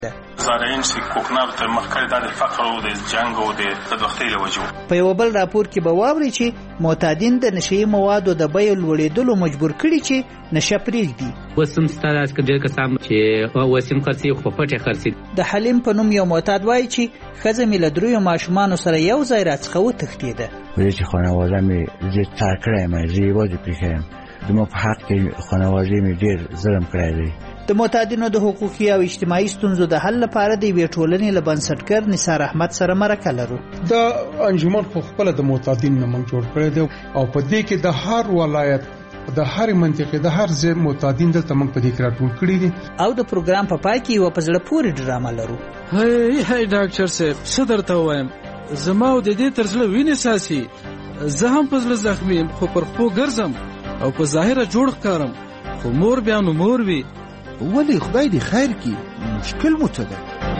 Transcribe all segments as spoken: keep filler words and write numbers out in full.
زارعین چې کوکنارو ته مخ کړي دا د فقر او د جنګ او د بدبختۍ له وجې. په یو بل راپور کې به واوري چې معتادین د نشهیي موادو د بیې لوړېدلو مجبور کړي چې نشه پرېږدي. اوس هم ستا داسې که ډېر کسان چې اوس هم خرڅوي خو په پټې خرڅوي. د حلیم په نوم یو معتاد وایي چې ښځه مې له دریو ماشومانو سره یو ځای راڅخه وتښتېده. وایي چې خانواده مې زه تار کړی یم، زه یوازې پرېښی یم. زما په حق کې خانواده مې ډېر ظلم کړی دی. د معتادینو د حقوقي او اجتماعي ستونزو د حل لپاره د یوې ټولنې له بنسټګر نثار احمد سره مرکه لرو. دا انجمن خو خپله د معتادین نه موږ جوړ کړی دی او په دې کې د هر ولایت د هر منطقې د هر ځای معتادین دلته موږ په دې کې راټول کړي دي. او د پروګرام په پای کې یوه په زړه پورې ډرامه لرو. هی هی ډاکټر صاحب څه درته ووایم، زما او د دې تر زړه وینې ساسي. زه هم په زړه زخمي یم خو پر خپو ګرځم او په ظاهره جوړ ښکارم، خو مور بیا نو مور وي. ولی خدای دې خیر کی، مشکل مو څه ده؟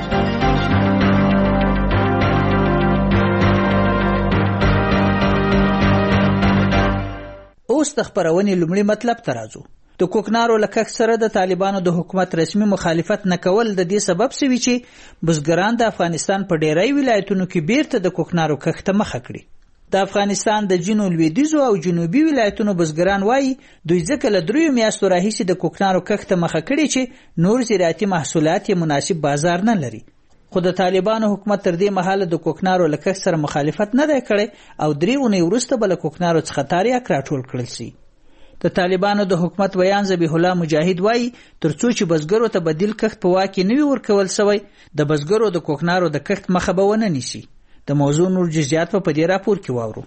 اوس د خپرونې لومړي مطلب ته راځو. د کوکنارو له کښت سره د طالبانو د حکومت رسمي مخالفت نه کول د دې سبب سوي چې بزګران د افغانستان په ډیری ولایتونو کې بیرته د کوکنارو کښت ته مخه کړي. د افغانستان د جنوب لویدیځو او جنوبي ولایتونو بزګران وایي دوی ځکه له دریو میاشتو راهیسې د کوکنارو کښت ته مخه کړي چې نور زراعتي محصولات یې مناسب بازار نه لري. خو د طالبانو حکومت تر دې مهاله د کوکنارو له کښت سره مخالفت نه دی کړی او درې اونۍ وروسته به له کوکنارو څخه تاریاک راټول کړل سي. د طالبانو د حکومت ویان ذبیح الله مجاهد وایي تر څو چې بزګرو ته بدیل کښت په واک کې نه وي ورکول سوی، د بزګرو د کوکنارو د کښت مخه به ونه نیسي. د موضوع نور جزئیات په دې راپور کې واورو.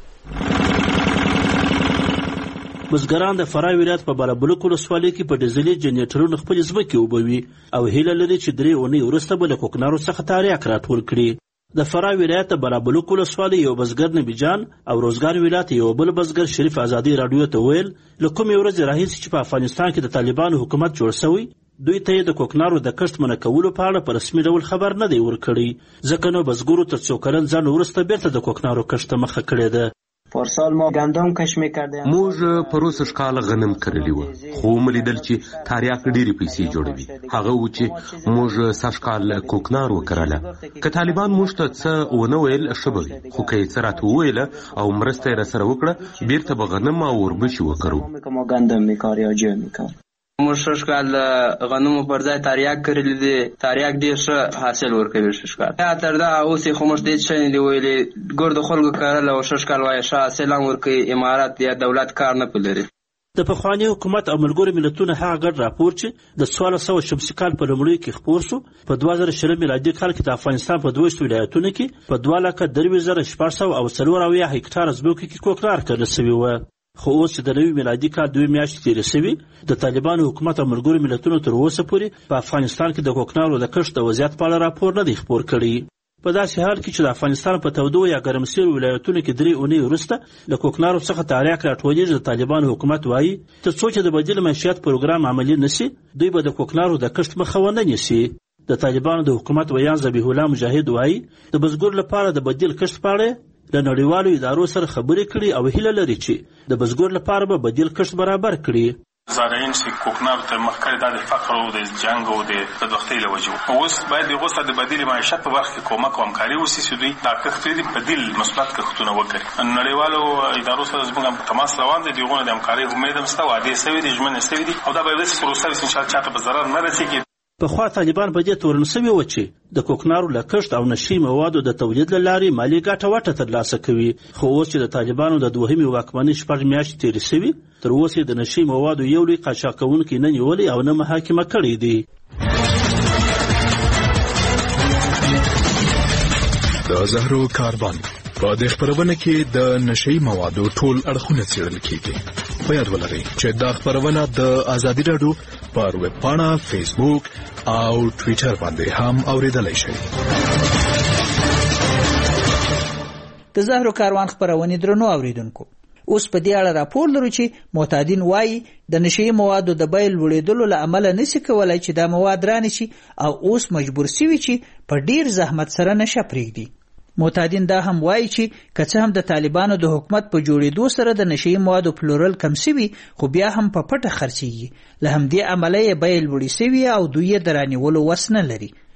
بزګران د فراه ولایت په بالابلوک ولسوالۍ کې په ډیزلي جنریټرونو خپلې ځمکې اوبوي او هیله لري چې درې اونۍ وروسته به له کوکنارو څخه تاریاک راټول کړي. د فراه ولایت د بالابلوک ولسوالۍ یو بزګر نبي جان او روزګار ولایت یو بل بزګر شریف ازادي راډیو ته ویل له کومې ورځې راهیسې چې په افغانستان کې د طالبانو حکومت جوړ شوی دوی ته د کوکنارو د کښت منع کولو په اړه په رسمي ډول خبر نه دی ورکړی، ځکه نو بزګرو تر څو کلن ځان وروسته بیرته د کوکنارو کښت ته مخه کړې ده. پارسال ما گندم کش میکردیم. موږ پروس شکال غنم کرلی و خو ملیدل چې تاریاک ډېری پیسې جوړوي. هغه و چې موږ سشکال کوکنار وکړله. که طالبان موږ ته څه ونه ویل شبه، خو که یې څه راته وویله او مرسته یې راسره وکړه بیرته به غنم او وربشې وکړو. ما گندم میکار یا جو میکار. موږ ششکال غنمو پر ځای تاریاک کړلی دی. تاریاک ډېر ښه حاصل ورکوي ششکال. تر دا اوس یې خو موږ ډېر څه نه دي ویلي، ګور د خلکو کرل او ششکال وایي ښه حاصل هم ورکوي. امارات یا دولت کار نه پلري. د پخواني حکومت او ملګرو ملتونو هغه ګډ راپور چې د څوارلس سوه شمسي کال په لومړیو کې خپور شو په دوه زره شل میلادي کال کې د افغانستان په دوه ویشت ولایتونو کې په دوه لکه درویشت زره شپږ سوه او څلور اویا هکټاره ځمکو کې کوکنار کرل سوي وه. خو اوس چې د نوي میلادي کال دوه میاشتې تېرې سوي د طالبانو حکومت او ملګرو ملتونو تر اوسه پورې په افغانستان کې د کوکنارو د کښت د وضعیت په اړه راپور نه دی خپور کړی. په داسې حال کې چې د افغانستان په تودو یا ګرم سویو ولایتونو کې درې اونۍ وروسته له کوکنارو څخه تاریاک راټولېږي، د طالبانو حکومت وایي تر څو چې د بدیل معیشت پروګرام عملي نشي دوی به د کوکنارو د کښت مخه ونه نیسي. د طالبانو د حکومت ویان ذبیح الله مجاهد وایي د بزګر لپاره د بدیل کښت په اړه د نړیوالو ادارو سره خبرې کړي او هیله لري چې د بزګر لپاره به بدیل کښت برابر کړي. زارعین چې کوکنارو ته مخ کړي دا د فقر او د جنګ او د بدبختۍ له وجې اوس باید دغو ته د بدیل معیشت په برخه کې کومک او همکاري وشي چې دوی دا کښت د بدیل مثبت کښتونه وکړي. نړیوالو ادارو سره زموږ تماس روان دی، دغو د همکارۍ امید هم شته، وعدې شوي دي، ژمنې شوي دي او دا به داسې پروسه وي چې انشاءالله چاته به ضرر نه رسېږي. پخوا طالبان په دې تورن سوي و چې د کوکنارو له کښت او نشي موادو د تولید له لارې مالي ګټه وټه ترلاسه کوي. خو اوس چې د طالبانو د دوهمې واکمنۍ شپږ میاشتې تېرې سوي تر اوسه د نشي موادو یو لوی قاچاق کوونکی نه نیولې او نه محاکمه کړی دی. د زهرو کاروان په دې خبرونه کې د نشي موادو ټول اړخونه څېړل کیږي. په یاد ولرئ چې دا خبرونه د ازادي راډیو پر ویب پاڼه، فیسبوک او ټویټر باندې هم اوریدلای شئ. د زهرو کاروان خبرونه درنو اوریدونکو، اوس په دې اړه راپور لرو چې معتادین وایي د نشي موادو د بیې لوړېدلو له امله نشي کولای چې دا مواد رانیسي او اوس مجبور سوي چې په ډیر زحمت سره نشه پرېږدي. معتادین دا هم وایي چې که څه هم د طالبانو د حکومت په جوړېدو سره د نشي موادو پلورل کم سوي خو بیا هم په پټه خرڅېږي، له همدې امله یې بیې لوړې سوي او دوی یې د رانیولو وس نه لري.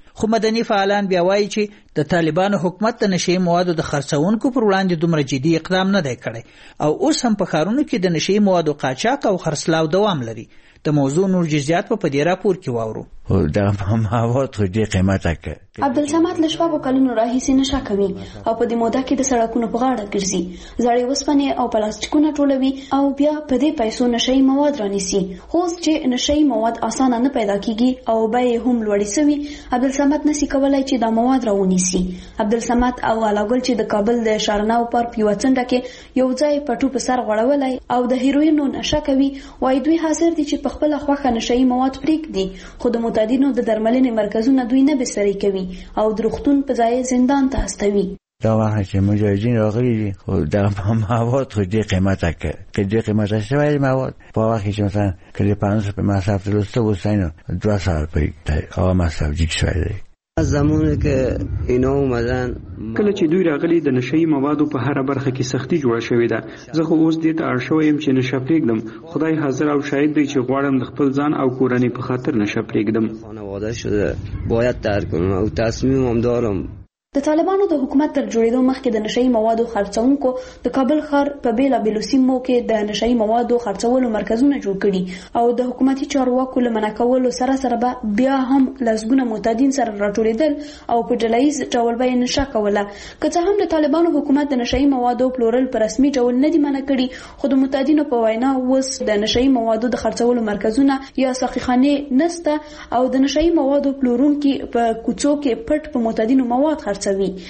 خو مدني فعالان بیا وایي چې د طالبانو حکومت د نشئی موادو د خرڅونکو پر وړاندې دومره جدي اقدام نه دی کړی او اوس هم په ښارونو کې د نشئی موادو قاچاق او خرڅلاو دوام لري. د موضوع نور جزئیات په پدې راپور کې واورو. دا مواد خو ډېر قیمته که عبدالصمد له شپږو کلونو راهیسې نشه کوي او په دې موده کې د سړکونو په غاړه ګرځي، زړې وسپنې او پلاستیکونه ټولوي او بیا په دې پیسو نشئی مواد رانیسي. خو اوس چې نشئی مواد اسانه نه پیدا کیږي او بیې هم لوړې سوي، عبدالصمد نسی کولای چې دا مواد راونیسي. عبدالصمد او علاګل چې د کابل د شارناو پر پیو څنډه کې یو ځای پټو په سر غړولای او د هیروینو نشه کوي، وایي دوی حاضر دي چې په خپل خوښه نشئی مواد پرېږدي، خو د متادینو د درملنې مرکزونه دوی نه بستري کوي او د روغتون په ځای زندان ته استوي. دا وخت چې مجاهدین راغلي دي خو دا مواد خو ډېر قیمته که که ډېر قیمته شوی مواد په وخت کې چې مثلا که د پنځوس په مصرف تلسته اوسئ نو دوه سوه روپۍ هغه مصرف جګ شوی دی. زمونه که اینا اومدن کله چې دوی راغلي د نشئی موادو په هر برخه کې سختی جوړه شوې ده. زه خو اوس دې ته اړ شوی یم چې نشه پرېږدم. خدای حاضر او شاهد دی چې غواړم د خپل ځان او کورنۍ په خاطر نشه پرېږدم. خانواده شده باید ترک کنم او تصمیم هم دارم. د طالبانو د حکومت تر جوړېدو مخکې د نشئی موادو خرڅونکو د کابل ښار په بیلابېلو سیمو کې د نشئی موادو خرڅولو مرکزونه جوړ کړي او د حکومتي چارواکو له منع کولو سره سره به بیا هم لسګونه معتادین سره راټولېدل او په ډله ییز ډول به یې نشه کوله. که څه هم د طالبانو حکومت د نشئی موادو پلورل په رسمي ډول نه دي منع کړي، خو د معتادینو په وینا اوس د نشئی موادو د خرڅولو مرکزونه یا ساقيخانې نسته او د نشئی موادو پلورونکي په کوڅو کې پټ په معتادینو مواد خرڅوي.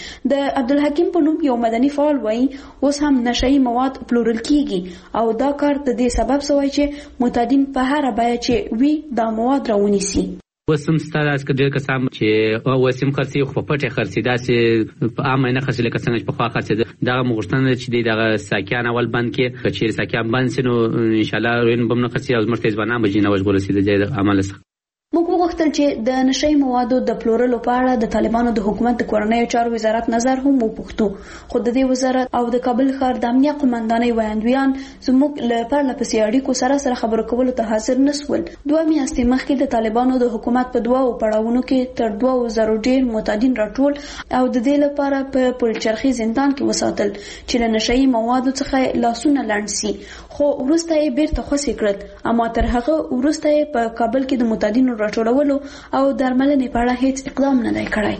د عبدالحکیم په نوم یو مدني فعال وایي اوس هم نشئی مواد پلورل کیږي او دا کار د دې سبب شوی چې معتادین په هر بیه چې وي دا مواد راونیسي. اوس هم ستا داسې که ډېر کسان چې اوس هم خرڅوي خو په پټې خرڅي، داسې په عامه نه خرڅي لکه څنګه چې پخوا خرڅېده. دغه مو غوښتنه ده چې دوی دغه ساقیان اول بند کړي. که چېرې ساقیان بند سي نو انشاءالله روین به هم نه خرڅي او زموږ ته ځوانان به جینه وژغورل سي د ځای د عمله څخه. موږ وغوښتل چې د نشئی موادو د پلورلو په اړه د طالبانو د حکومت د کورنیو چارو وزارت نظر هم وپوښتو، خو د دې وزارت او د کابل ښار د امنیه قمندانۍ ویاندویان زموږ له پرله پسې اړیکو سره سره خبرو کولو ته حاضر نه سول. دوه میاشتې مخکې د طالبانو د حکومت په دوو پړاوونو کې تر دوه زرو ډېر معتادین راټول او د دې لپاره په پلچرخي زندان کې وساتل چې له نشئی موادو څخه لاسونه لنډ سي، خو وروسته یې بیرته خوسې کړل. اما تر هغه وروسته یې په کابل کې د معتادینو راټولولو او درملنې په اړه هیڅ اقدام نه دی کړی.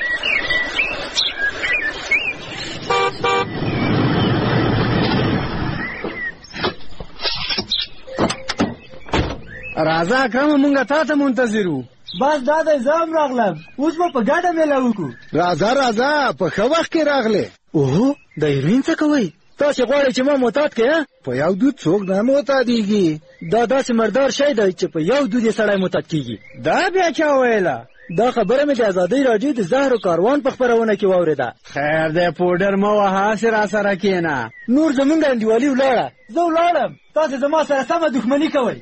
راځه اکرم مونږه تا ته منتظر وو. بس دا دی زه هم راغلم، اوس به په ګډه میله وکړو. راځه راځه په ښه وخت کې راغلې. اوهو د هیروین څه کوئ؟ تاسې غواړئ چې ما معتاد کړې؟ په یو دود څوک نه معتادېږي. دا داسې مردار شی دی چې په یو دود یې سړی معتاد کېږي. دا بیا چا ویله؟ دا خبره مې د ازادۍ راډیو د زهرو کاروان په خپرونه کې واورېده. خیر دی پوډر مه وهه، هسې راسره کښېنه. نور زمونږ انډیوالي ولاړه. زه ولاړم، تاسې زما سره سمه دښمني کوئ.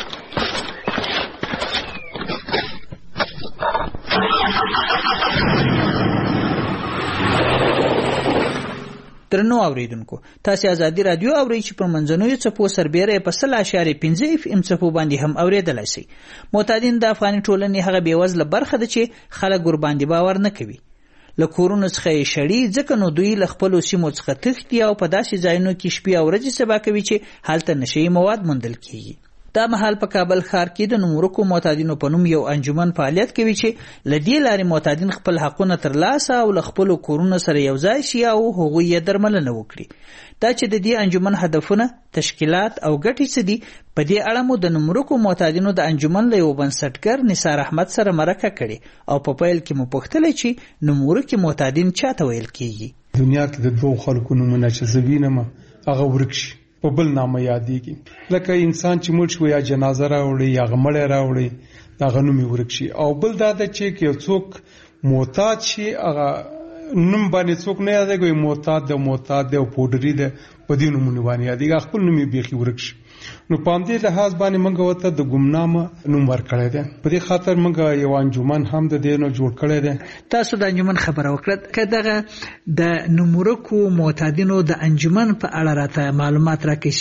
درنو اوریدونکو، تاسو ازادي رادیو اورئ چې په منځنوي څپو سربېره په سل اشاریه پنځه اف ام څپو باندې هم اوریدلای شي. معتادین د افغاني ټولنې هغه بیوزله برخه ده چې خلک ور باندې باور نه کوي. له کورونو څخه یې شړي، ځکه نو دوی له خپلو سیمو څخه تښتي او په داسې ځایونو کې شپې او ورځې سبا کوي چې هلته نشئی مواد موندل کیږي. دا مهال په کابل ښار کې د نومورکو معتادینو په نوم یو انجمن فعالیت کوي چې له دې لارې معتادین خپل حقونه ترلاسه او له خپلو کورونو سره یو ځای شي او هغوی یې درملنه وکړي. دا چې د دې انجمن هدفونه، تشکیلات او ګټې څه دي، په دې اړه مو د نومورکو معتادینو د انجمن له یو بنسټګر نثار احمد سره مرکه کړې او په پیل کې مو پوښتلې چې نومورکي معتادین چاته ویل کیږي. دنیا کې د دوه خلکو نومونه چې زه وینم هغه ورک شي په بل نامه یادېږي، لکه انسان چې مړ شو یا جنازه راوړي یا غمړی راوړي دغه نوم یې ورک شي. او بل دا ده چې یو څوک معتاد شي هغه نوم باندې څوک نه یادېږي، معتاد د معتاد د پوډري د په دې نومونه باندې یادېږي، خپل نوم یې بیخي ورک شي. نو په همدې لحاظ باندې موږ ورته د ګمنامه نوم ورکړی دی. په دې خاطر موږ یو انجمن هم د دې نه جوړ کړی دی. تاسو د انجمن خبره وکړه، که دغه د نومورکو معتادینو د انجمن په اړه راته معلومات راکړئ شي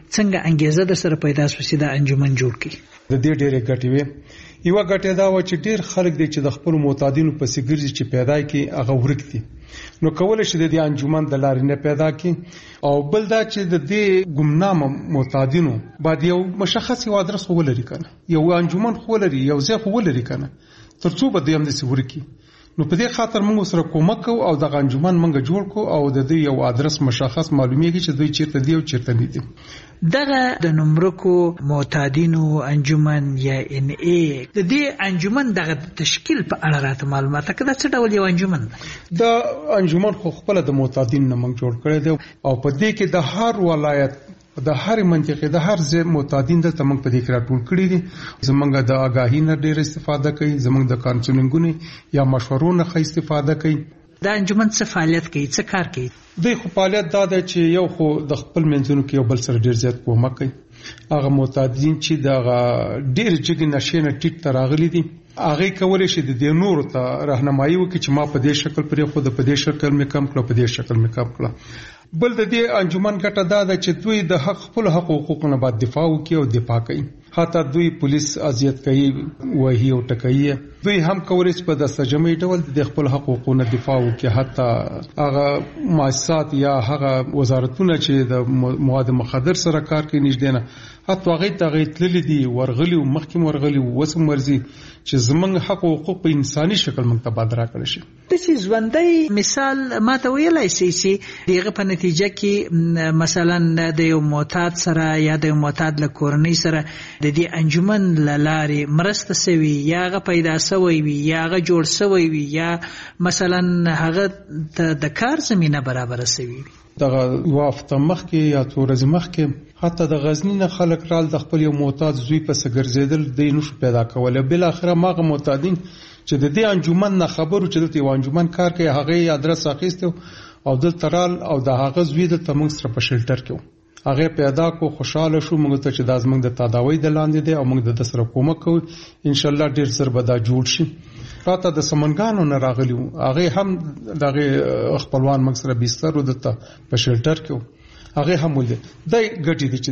څنګه انګیزه در سره پیدا شوه چې دا انجمن جوړ کړي؟ د دې ډېرې ګټې وې. یوه ګټه دا و چې ډېر خلک دی چې د خپلو معتادینو پسې ګرځي چې پیدا کړي هغه ورک دي، نو کولی شي د دې انجمن د لارې نه پیدا کړي. او بل دا چې د دې ګمنامه معتادینو باید یو مشخص یو ادرس خو ولري که نه، یو انجمن خو ولري، یو ځای خو ولري که نه، تر څو به دوی همداسې ورکي. نو په دې خاطر موږ سره کومک کوو او دغه انجمن موږ جوړ کوو او د دوی یو ادرس مشخص معلومیږي چې دوی چیرته دي او چیرته نه دي. دغه د نمرکو معتادینو انجمن یا ان ای د دې انجمن دغه تشکیل په اړه راته معلومات کړه، څه ډول یو انجمن دا انجمن خو خپل د معتادین نه موږ جوړ کړی دی او په دې کې د هر ولایت د هر منطقې د هر ځای معتادین دلته موږ په دې کې راټول کړي دي. زمونږ د آګاهي نه ډېر استفاده کوي، زمونږ د کانسلینګونو یا مشورو نه ښه استفاده کوي. دا انجمن څه فعالیت کوي، څه کار کوي؟ دوی خو فعالیت دا دی چې یو خو د خپل منځونو کې یو بل سره ډېر زیات کومک کوي. هغه معتادین چې دغه ډېر جګې نشې نه ټیټ ته راغلي دي هغې کولی شي د دې نورو ته راهنمایي وکړي چې ما په دې شکل پرېښوده، په دې شکل مې کم کړه، په دې شکل مې کم کړه. بل د دې انجمن ګټه دا ده چې دوی د حق خپل حق او حقوقو نه باید دفاع وکړي او دفاع کوي. حتی دوی پولیس اذیت کوي، وهي او ټکوي، دوی هم کولی شي په دستجمعي ډول د خپل حق او حقوقو نه دفاع وکړي. حتی هغه مؤسسات یا هغه وزارتونه چې د مواد مخدر سره کار کوي نږدې نه، حتی هغې ته هغې تللي دي، ورغلي و، مخکې ورغلي و، اوس هم ورځي چې زموږ حق او حقوق په انساني شکل موږ ته باید راکړی شي. داسې ژوندی مثال ما ته ویلی شي چې د هغه په نتیجه کې مثلا د یو معتاد سره یا د یو معتاد له کورنۍ سره د دې انجمن له لارې مرسته سوي یا هغه پیدا سوی وي یا هغه جوړ سوی وي یا مثلا هغه ته د کار زمینه برابره سوي وي. دغه یوه هفته مخکې یا څو ورځې مخکې حتی د غزني نه خلک رال د خپل یو معتاد زوی پسې ګرځېدل، دوی نشو پیدا کولی. بالاخره هماغه معتادین چې د دې انجمن نه خبر و چې دلته یو انجمن کار کوي هغې ادرس اخیستی او دلته رال او د هغه زوی دلته موږ سره په شلټر کې و، هغې پیدا کو، خوشحاله شو، موږ ته چې دا زموږ د تداوۍ د لاندې دی او موږ د ده سره کومک کوو، انشاءالله ډېر زر به دا جوړ شي. راته د سمنګانو نه راغلي وو، هغې هم د هغې خپلوان موږ سره بستر و دلته په شلټر کې و، هغې هم ولید. دا ګټې دي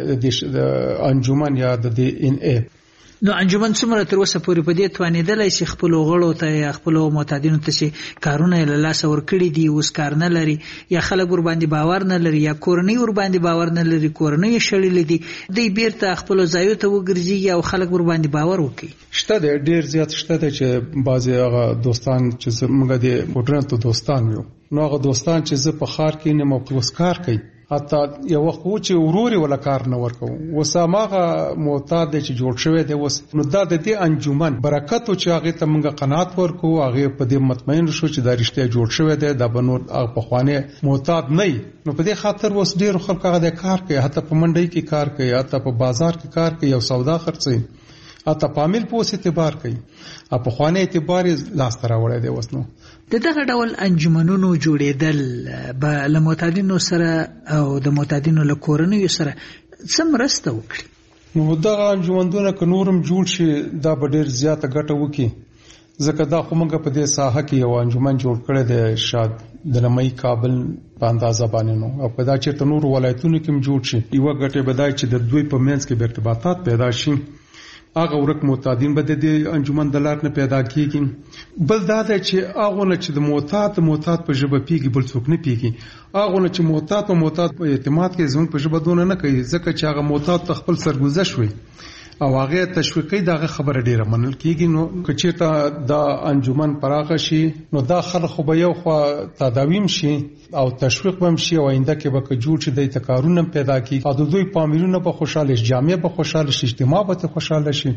چې د انجمن یا د دې ان ای. نو انجمن څومره تر اوسه پورې په دې توانېدلی چې خپلو غړو ته یا خپلو معتادینو ته چې کارونه یې له لاسه ورکړي دي اوس کار نه لري یا خلک ورباندې باور نه لري یا کورنۍ ورباندې باور نه لري، کورنۍ یې شړلې دي، دوی بیرته خپلو ځایو ته وګرځي او خلک ورباندې باور وکړي؟ شته دی، ډېر زیات شته دی چې بعضې هغه دوستان چې زموږ د موډرن ته دوستان وو، نو هغه دوستان چې زه په ښار کې یم او اوس کار کوي، حتی یو وخت و چې ورور یې ولا کار نه ورکوو، اوس هماغه معتاد دی چې جوړ شوی دی اوس. نو دا د دې انجمن برکت و چې هغې ته موږ قناعت ورکوو، هغې په دې مطمئن شو چې دا رښتیا جوړ شوی دی، دا به نور هغه پخوانی معتاد نه وي. نو په دې خاطر اوس ډېرو خلکو هغه دی کار کوي، حتی په منډۍ کې کار کوي، حتی په بازار کې کار کوي، یو سودا خرڅوي، حتی په عامل په اوس اعتبار کوي، او پخوانی اعتبار یې لاسته راوړی دی اوس. نو د دغه ډول انجمنونو جوړېدل به له معتادینو سره او د معتادینو له کورنیو سره څه مرسته وکړي؟ نو دغه انجمنونه که نور هم جوړ شي دا به ډېر زیاته ګټه وکړي، ځکه دا خو موږ په دې ساحه کې یو انجمن جوړ کړی دی شاید د نمۍ کابل په اندازه باندې نو، او که دا چېرته نورو ولایتونو کې هم جوړ شي، یوه ګټه به دا چې د دوی په منځ کې به ارتباطات پیدا شي، هغه ورک معتادین به د دې انجمن د لارې نه پیدا کېږي. بل دا دی چې هغه نه چې د معتاد د معتاد په ژبه پیږي بل څوک نه پیږي، هغه نه چې معتاد په معتاد په اعتماد کې زموږ په ژبه دونه نه کوي، ځکه چې هغه معتاد ته خپل سرګذشت وي او هغه تشویقي دغه خبره ډیره منل کیږي. نو که چېرته دا انجمن پراخه شي نو دا خلک خو به یو خوا تداویم شي او تشویق به هم شي او آینده کې به که جوړ شي دی ته کارونه پیدا کړي او د دوی پامیرونه به خوشحاله شي، جامعه به خوشحاله شي، اجتماع به خوشحاله شي.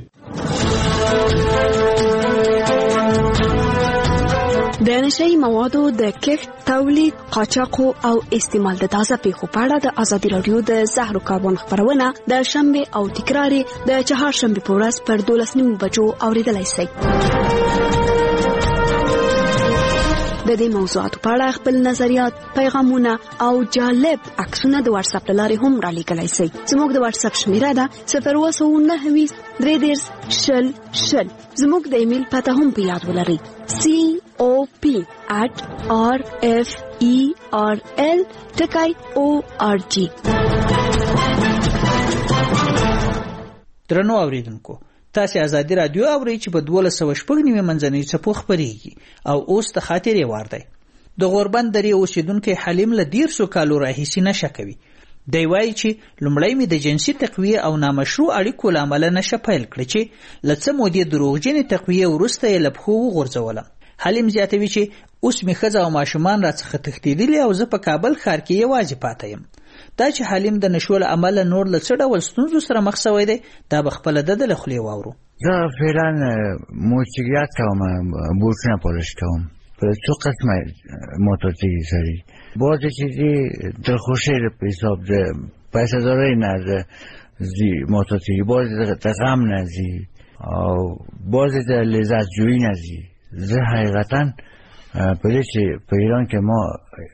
د نشئی موادو د کښت، تولید، قاچاق او استعمال د تازه پیښو په اړه د ازادي رادیو د زهرو کاربن خبرونه د شنبه او تکرار د چهارشنبه په ورځ پر دولس نیمو بجو اوریدلای شئ. د دې موضوعاتو په اړه خپل نظریات، پیغامونه او جالب عکسونه د واتس اپ لارې هم را لیږلی شئ. زموږ د واتس اپ شمیره ده صفر اووه سوه نهه ویشت درې دېرش شل شل. زموږ د ایمیل پته هم په یاد ولرئ: سی او پی at r f e r l ټکی او ار جی. درنو اوریدونکو تاسو ازادي رادیو اورئ چې په دولس سوه شپږ نیمه منځنۍ څپو خپرېږي او اوس د خاطرې وار دی. د غوربند درې اوسیدونکی حلیم له ډېر څو کالو راهیسې نشه کوي. دی وایي چې لومړی مې د جنسي تقویې او نامشروع اړیکو له امله نشه پیل کړه چې له څه مودې دروغجنې تقویې وروسته یې له پښو وغورځولم. حلیم زیاتوي چې اوس مې ښځه او ماشومان راڅخه تښتېدلي او زه په کابل ښار کې یوازې پاته یم. دا چې حلیم د نشو له امله نور له څه ډول ستونزو سره مخ شوی دی دا به خپله د ده له خولې واورو. زه فعلا موسیقیات کوم، بوټونه پالش کوم، په څو قسمه موتورسیکل سړي. بعضې چې دي د خوښۍ په حساب د پیسه‌دارۍ نه ځي موتورسیکل، بعضې د غم نه ځي او بعضې د لذت جویي نه ځي. زه حقیقتا په دې چې په ایران کې ما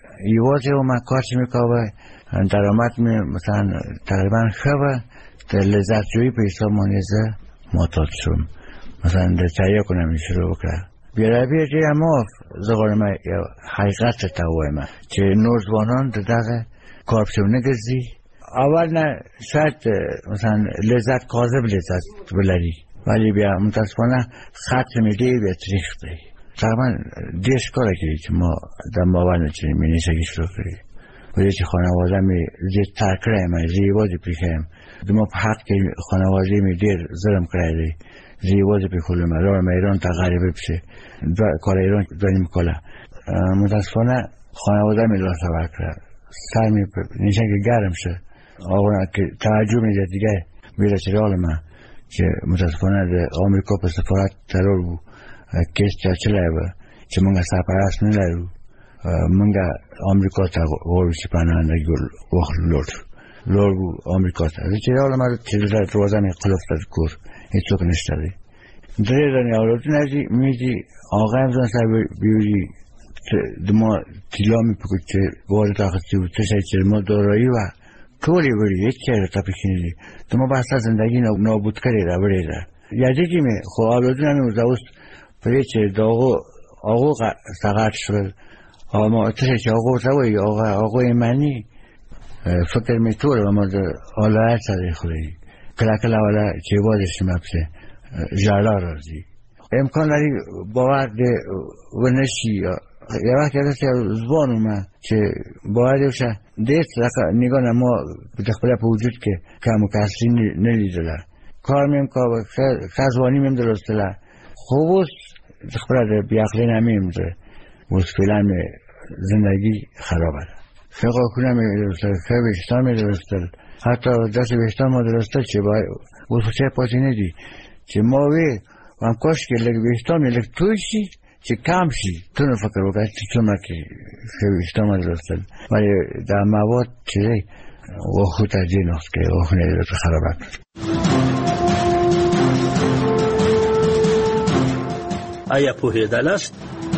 یوازې وم، کار چې مې کاوه درآمد مې مثلا تقریبا ښه وه، د لذت جویي په حساب باندې زه معتاد شوم. مثلا د چایاکو نه مې شروع وکړه. بیادبي ډېر معاف. زه غواړم یو حقیقت ته ووایم چې نور ځوانان د دغه کار پسې ونه ګرځي. اول نه شاید مثلا لذت کاذب لذت ولري، ولی بیا متاسفانه خط مې ډېر بیا تریخ دی. تقریبا دېرش کاله کېږي چې ما د باور نه چې مې نشګي شروع کړې. په دې چې خانواده مې زه ترک کړی یم، زه یوازې پرېښی یم. زما په حق کې خانواده مې ډېر ظلم کړی دی. زه یوازې پرېښودلم، لاړم ایران ته غریبه پسې دوه کاله ایران دوه نیم کاله. متاسفانه خانواده مې لاسه ورکړه، سر مې په نیشه کې ګرم شد. هغونه که توجه مې دید دیگه بیره چې راغلم چې متاسفانه د آمریکا په سفارت ترور بو کیس چاچلی و چې مونږه سرپرست نه لرو، مونږه آمریکا ته غواړو چې پناهندگی واخلو. لور بو آمریکا ته. زه چې راغلم چې دروازه مې قلف کرد کور، هیڅوک نشته دی. درې زنې اولادونه دي، میدي آقا هم ځان سر بیوری د ما طلا مې پکړ چې وارد اخیستی و، څه شی چې ما دارایی و ټولې وړي، هیڅ شی راته پکې نه دي. د ما بسته زندگی نابود کړې ده، وړې ده. یادېږي مې خو اولادونه مې اوس اوس پرې چې د هغو هغو سقط شول او ما څه شی چې هغو ته وایي هغه هغوی مني، فکر مې ټول و ما د ولایت سره خوري. کله کله ولا چې یوازې شم پسې ژړا راځي. امکان لري باور دې ونه شي. یو وخت داسې ځوان وم چې باور دې وشه ډېر څه نګاه نه ما د خپله په وجود کې کم و کسري نه لیدله. کار مې هم کاوه، ښه ځواني مې هم درلودله، خو اوس د خپله د بېعقلۍ نه مې هم ده. اوس فعلا مې زندگی خرابه ده. ښه غاښونه مې درلودل، ښه ویښتان مې درلودل، حتی داسې ویښتان ما درلودل چې اوس خو څه پاتې نه دي چې ما وی وام کاشکې لږ ویښتان مې لږ توی شي چې کم شي. تو نو فکر وکړه چې څومره کې ښه ویښتان ما درلودل، ولی دا مواد چې دی غاښو ته ډېر نقص کوي، غاښونه یې راته خرابه کړل. آیا پوهېدلاست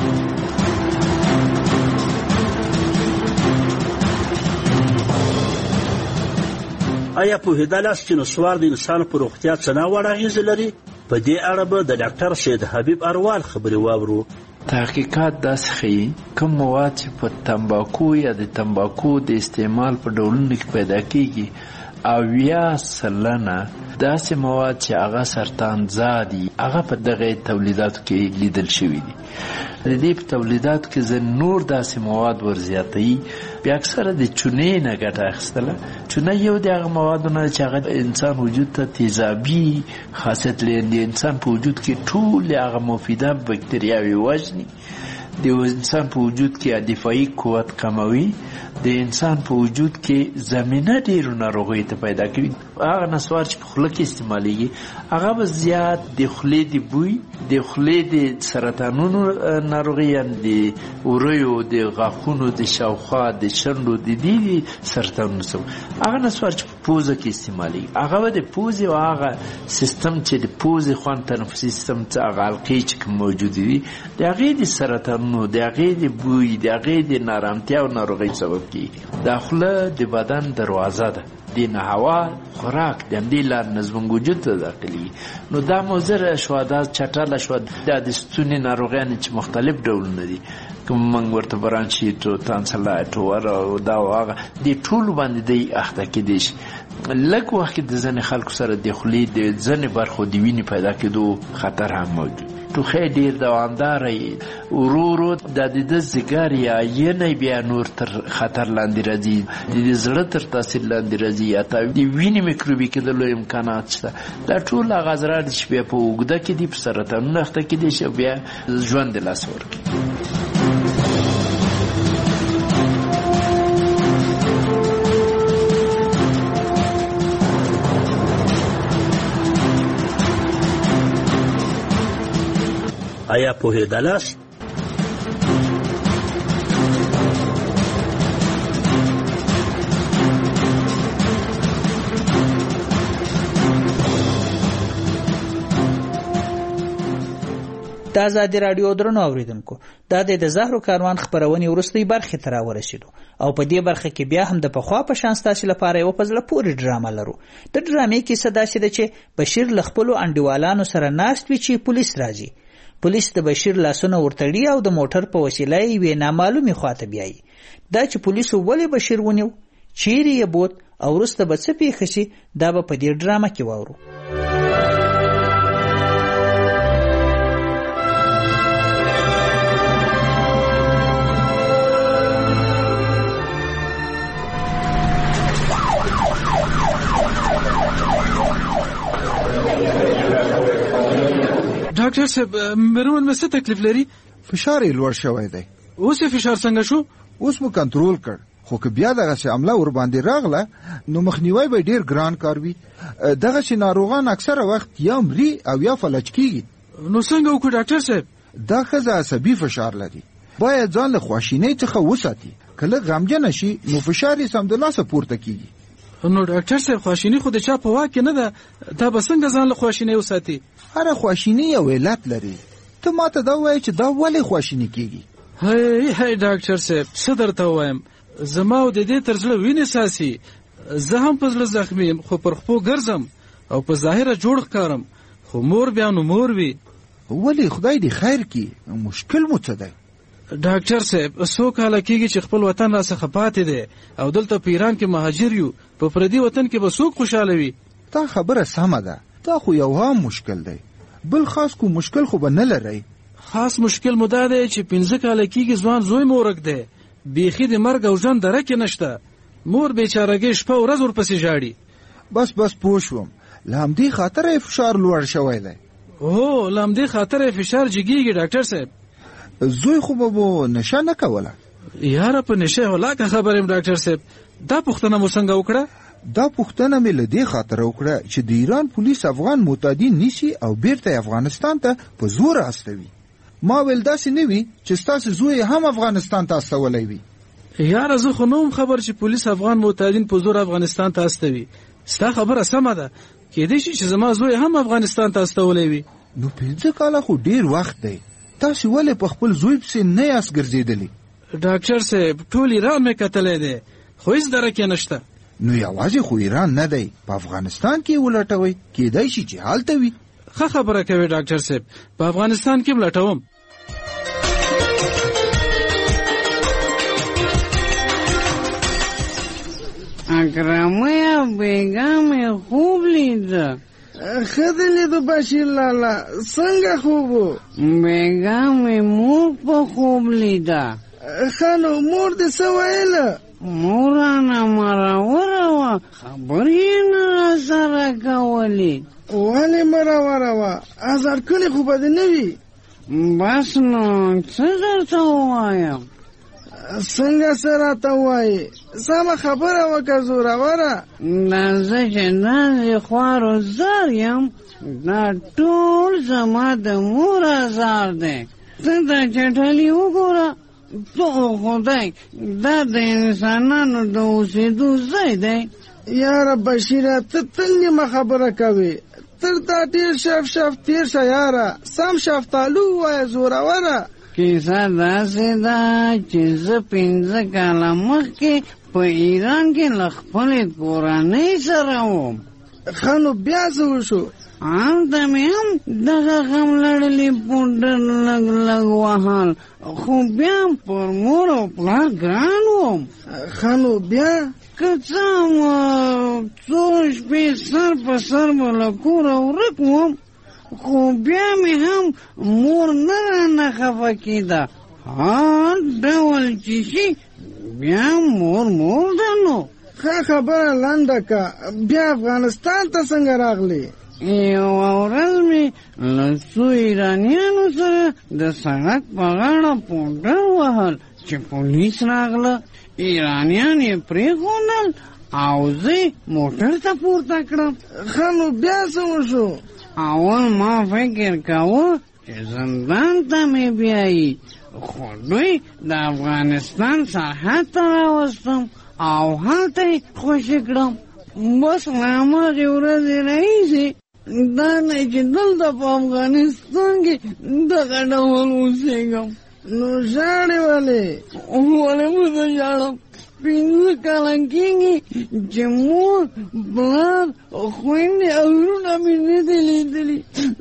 آیا پوهېدلاست چې نسوار د انسان په روغتیا څه ناوړه اغېزې لري؟ په دې اړه به د ډاکټر سید حبیب اروال خبرې واورو. تحقیقات داسې ښیي کوم مواد چې په تمباکو یا د تمباکو د استعمال په ډولونو کې پیدا کیږي اویا سلنه داسې مواد چې هغه سرطان زا دي هغه په دغه تولیداتو کې لیدل شوي دي. د دې په تولیداتو کې ځینې نور داسې مواد ورزیاتوي. بیا اکثره د چونې نه ګټه اخیستله. چونه یو د هغه موادو نه چې هغه انسان وجود ته تیزابي خاصیت لري، د انسان په وجود کې ټولې هغه مفیده بکتریاوې وژني، د انسان په وجود کې دفاعي قوت کموي، د انسان په وجود کې زمینه ډېرو ناروغیو ته پیدا کوي. هغه نسوار چې په خوله کې استعمالیږي هغه به زیات د خولې د بوی، د خولې د سرطانونو ناروغي، یعنې د وریو، د غاښونو د شاوخوا د شنډو د دې سرطانونو سره. هغه نسوار چې په پوزه کې استعمالیږي هغه به د پوزې او هغه سیستم چې د پوزې خوند تنفسي سیستم څه هغه حلقې چې کوم موجودې دي د هغې د سرطان نو د هغې د بوی د هغې د نارامتیا او ناروغۍ سبب کېږي. دا خوله د بدن دروازه ده، د نه هوا خوراک د همدې لار نه زموږ وجود ته داخلېږي. نو دا مضره شوه، دا چټله شوه، دا د ستوني ناروغیانې چې مختلف ډولونه دي، کوم موږ ورته برانشیت او تانسلایت او دا او هغه دې ټولو باندې دی اخته کېدی شي. لږ وخت کې د ځینې خلکو سره د خولې د ځینې برخو د وینې پیدا کېدو خطر هم موجود. ټوخی ډېر دوامداره وي، ورو ورو دا د ده ځیګر یا ینې بیا نور تر خطر لاندې راځي، د زړه تر تاثیر لاندې راځي، یا د وینې میکروبي کېدلو امکانات شته. دا ټول هغه اضرار دي چې بیا په اوږده کې دي، په سرطانونو اخته کېدی شي او بیا ژوند د لاسه ورکړي. آیا پوهېدلاست؟ د ازادي راډیو درنو اوریدونکو، دا د زهرو کاروان خبرونې وروستۍ برخې ته راورسېدو او په دې برخه کې بیا هم د پخوا په شان ستاسو لپاره یو په زړه پورې ډرامه لرو. د ډرامې کیسه داسې ده چې بشیر له خپلو انډیوالانو سره ناست وي چې پولیس راځي. پولیس د بشیر لاسونه ورتړي او د موټر په وسیله یې یوې نامعلومې خواته بیایي. دا چې پولیسو ولې بشیر ونیو، چیرې یې بوت او وروسته به څه پېښه شي، دا به په دې ډرامه کې واورو. ډاکټر صاحب، میرمن مې څه تکلیف لري؟ فشار یې لوړ شوی دی. اوس یې فشار څنګه شو؟ اوس مو کنټرول کړ، خو که بیا دغسې حمله ور باندې راغله نو مخنیوی به ډېر ګران کار وي. دغسې ناروغان اکثره وخت یا مري او یا فلج کېږي. نو څنګه وکړو ډاکټر صاحب؟ دا ښځه عصبي فشار لري، باید ځان له خواشینۍ څخه وساتي. که لږ غمجنه شي نو فشار یې سمدلاسه پورته کېږي. نو ډاکټر صاحب، خواشیني خو د چا په واک کې نه ده، دا به څنګه ځان له خواشینۍ وساتي؟ هره خواشیني یو علت لري. ته ماته دا وایې چې دا ولې خواشیني کېږي؟ هی هی ډاکټر صاحب، څه درته ووایم، زما او د دې تر زړه وینې ساسي. زه هم په زړه زخمي یم، خو پر خپو ګرځم او په ظاهره جوړ ښکارم، خو مور بیا نو مور وي. ولې خدای دې خیر کړي، مشکل مو څه دی؟ ډاکټر صاحب، څو کاله کېږي چې خپل وطن راڅخه پاتې دی او دلته په ایران کې مهاجر یو. په پردي وطن کې به څوک خوشحاله وي؟ دا خبره سمه ده، دا خو یو عام مشکل دی، بل خاص کو مشکل خو به نه لرئ. خاص مشکل مو دا دی چې پنځه کاله کېږي ځوان زوی مو ورک دی، بیخي د مرګ او ژوند دره کې نشته. مور بیچارهګۍ شپه ورځ ورپسې ژاړي. بس بس پوه شوم، له همدې خاطره یې فشار لوړ شوی دی. هو، له همدې خاطره یې فشار جګېږي. ډاکټر صاحب، زوی خو به مو نشه نه کوله؟ یاره په نشه هلاکه خبر یم ډاکټر صاحب. دا پوښتنه مو څنګه وکړه؟ دا پوښتنه مې له دې خاطره وکړه چې د ایران پولیس افغان معتادین نیسي او بیرته افغانستان ته په زور استوي. ما ویل داسې نه وي چې ستاسو زوی هم افغانستان ته استولی وي. یاره زه خو نه وم خبر چې پولیس افغان معتادین په زور افغانستان ته استوي. ستا خبره سمه ده، کېدای شي چې زما زوی هم افغانستان ته استولی وي. نو پنځه کاله خو ډېر وخت دی، تاسو ولې په خپل زوی پسې نه یاست ګرځېدلی؟ ډاکټر صاحب، ټول ایران مې کتلی دی، خو هېڅ درک یې نشته. نو یوازې خو ایران نه دی، په افغانستان کې یې ولټوئ، کېدای شي چې هلته وي. ښه خبره کوي ډاکټر صاحب، په افغانستان کې م لټوم. اکرمه بیگا مې خوب لیده. ښه دې لیدو بشیر لالا، څنګه خوب و؟ بیگا مې مور په خوب لیده. ښه نو مور دې څه ویله؟ مور رانه مراوره وه، خبرې یې نه راسره کولې. ولې مراوره وه؟ ازارکلې خو به دې نه وي؟ بس نو څه درته ووایم؟ څنګه څه راته ووایې؟ سمه خبره وکړه زوروره. دا زه چې داسې خوارو زار یم، دا ټول زما د مور ازار دی. ته دا چټلي وګوره، تو خدای، دا د انسانانو د اوسېدو ځای دی. یاره بشیره، ته تل نیمه خبره کوې، تر دا ډېر شف شف تېر شه یاره، سم شفتالو ووایه زوروره. کیسه داسې ده چې زه پنځه کاله مخکې په ایران کې له خپلې کورنۍ سره وم. ښه نو بیا څه وشو؟ هلته مې هم دغه غم لړلې پوډر لږ لږ وهل، خو بیا پر مور او پلار ګران وم. ښه نو بیا؟ که څه هم څو شپې سر په سر به له کوره ورک وم، خو بیا مې هم مور نه رانه خفه کېده. هر ډول چې شي بیا مور مور ده. نو ښه خبره لنډه که، بیا افغانستان ته څنګه راغلی؟ یوه ورځ مې له څو ایرانیانو سره د سړک په غاړه پوډر وهل چې پولیس راغله. ایرانیان یې پرېښودل او زه موټر ته پورته کړم. ښه نو بیا څه وشو؟ اول ما فکر کاوه چې زندان ته مې بیایي، خو دوی د افغانستان سرحد ته راوستم او هلته یې خوشي کړم. بس له هماغې ورځې راهیسې دا نه چې دلته په افغانستان کې دغه ډول اوسېږم. نو ژاړې ولې؟ ولې به زه ژاړم؟ پنځه کاله کېږي چې مور پلار خویندې او وروڼه مې نه دي لیدلي.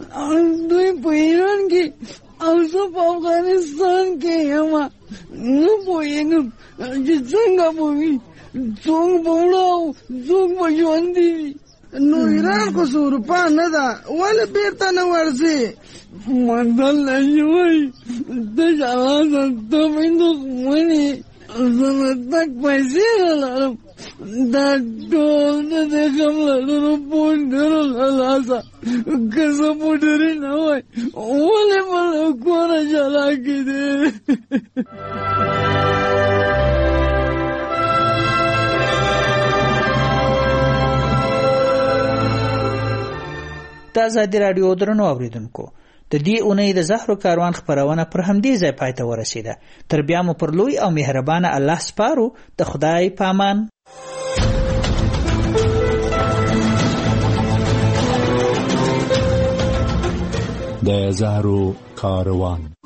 دوی په ایران کې او زه په افغانستان کې یم. نه پوهېږم چې څنګه به وي، څوک به وړه او څوک به ژوندي وي. نو ایران خو څه اروپا نه ده، ولې بېرته نه ورځې؟ متل نه وایي تش اوازه ته مې دښمنې، زه نه تګ پیسې نه لرم، دا ټول د دې غم لرلو پوډرو له لاسه. که زه پوډرې نه وای ولې به له کوره جلا کېدې. د ازادي راډیو درنو اوریدونکو، د دې اونۍ د زهرو کاروان خپرونه پر همدې ځای پای ته ورسېده. تر بیا مو پر لوی او مهربانه الله سپارو. د خدای پامان. د زهرو کاروان.